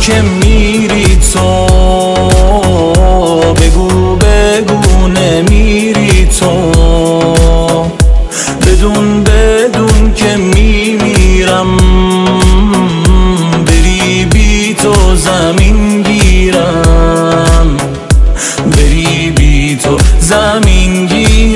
که میری تو، بگو بگو نمیری تو، بدون که میمیرم، بری بی تو زمین گیرم، بری بی تو زمین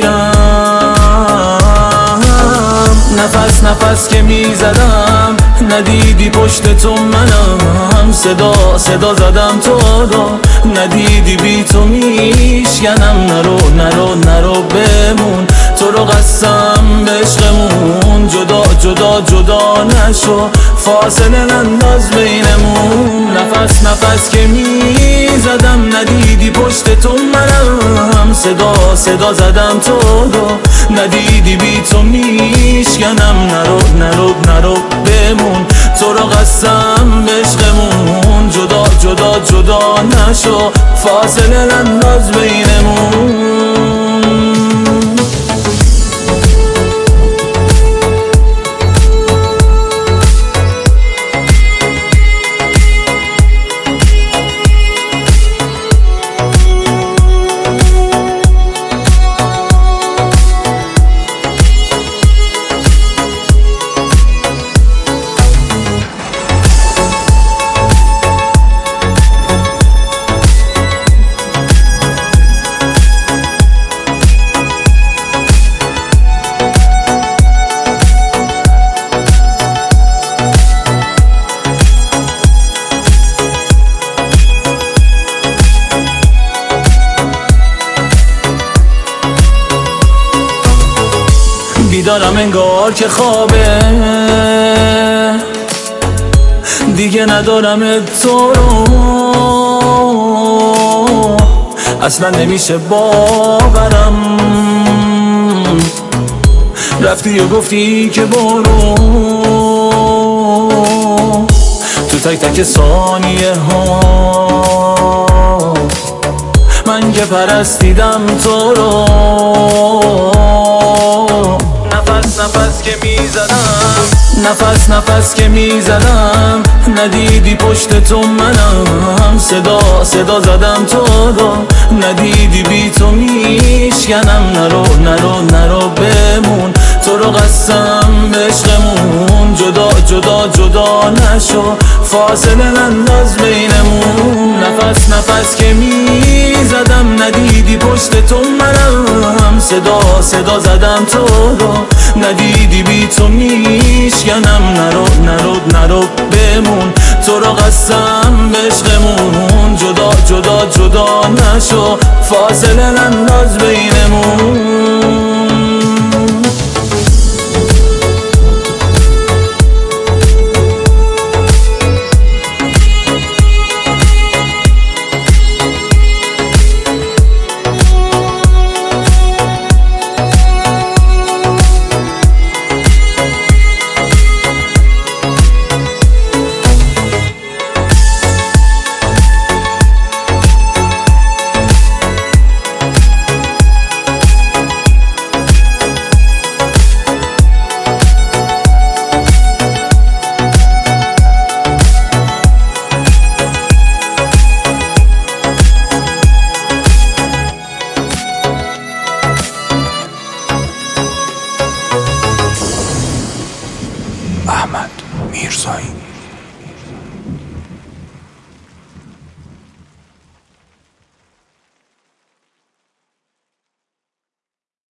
گیرم. نفس نفس که میزدم ندیدی پشت تو منم، صدا زدم تو رو ندیدی، بی تو میشکنم. نرو نرو نرو بمون، تو رو قسم به عشقمون، جدا جدا جدا نشو، فاصله ننداز بینمون. نفس نفس که میزدم ندیدی پشت تو منم، صدا زدم تو رو ندیدی، بی تو میشکنم. نرو نرو نرو بمون، تو رو قسم به عشقمون، جدا جدا جدا نشو، فاصله ننداز بینمون. بیدارم انگار که خوابه، دیگه ندارم تو رو، اصلا نمیشه باورم، رفتی و گفتی که برو، تو تک تک ثانیه ها من که پرستیدم تو رو. نفس که میزدم، نفس که میزدم ندیدی پشت تو منم، صدا زدم تو رو ندیدی، بی تو میشکنم. نرو نرو نرو بمون، تو رو قسم به عشقمون، جدا جدا جدا نشو، فاصله ننداز بینمون. نفس که میزدم ندیدی پشت تو منم، صدا زدم تو رو ندیدی، بی تو میشکنم. نرو نرو نرو بمون، تو رو قسم به عشقمون، جدا جدا جدا نشو، فاصله ننداز بینمون. احمد میرزایی.